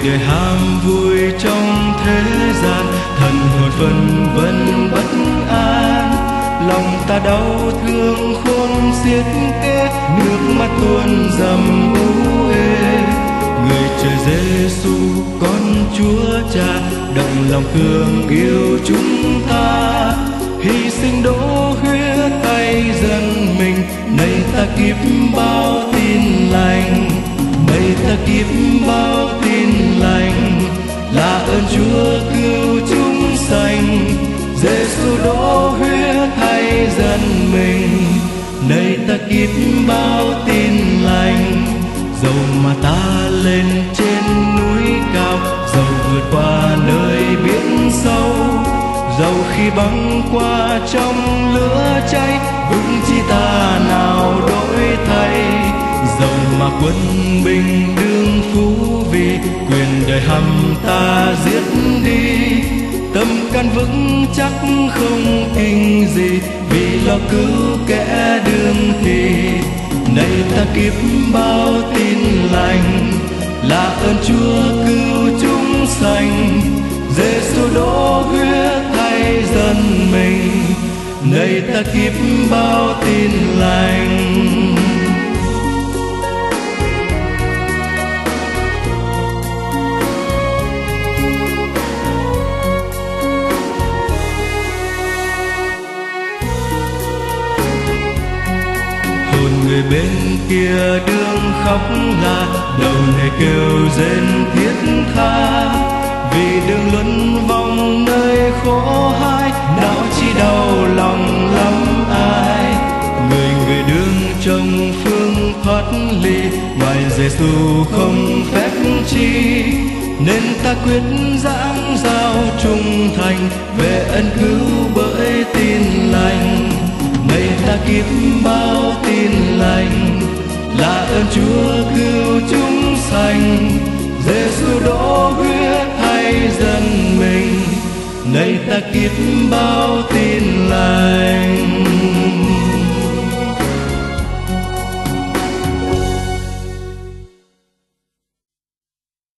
đời ham vui trong thế gian, thần hồn phân vân bất an. Lòng ta đau thương khôn xiết kẽ, nước mắt tuôn dầm u ê. Người trời Giêsu con Chúa Cha, động lòng thương yêu chúng ta, hy sinh đổ huyết thay dân mình. Này ta kiếp bao tin lành, này ta kiếp bao tin lành, là ơn Chúa cứu chúng sanh. Giêsu đổ huyết thay dân mình, này ta kiếp bao tin lành. Dầu mà ta lên trên núi cao, dầu vượt qua nơi biển sâu, dầu khi băng qua trong lửa cháy, vững chi ta nào đổi thay. Dầu mà quân binh đương phú vì, quyền đời hăm ta giết đi, tâm can vững chắc không kinh gì, vì lo cứu kẻ đương thì. Này ta kiếp bao tin lành, là ơn Chúa cứu chúng sanh. Giêsu đổ huyết thay dân mình, này ta kiếp bao tin lành. Người bên kia đương khóc la, đầu này kêu rên thiết tha, vì đường luân vòng nơi khổ hai, não chi đau lòng lắm ai. Người đương trong phương thoát ly, ngoài Giêsu không phép chi, nên ta quyết giảng giao trung thành, về ân cứu bởi tin lành. Này ta kiếp bao tin lành, là ơn Chúa cứu chúng sanh. Giêsu đổ huyết thay dân mình, này ta kiếp bao tin lành.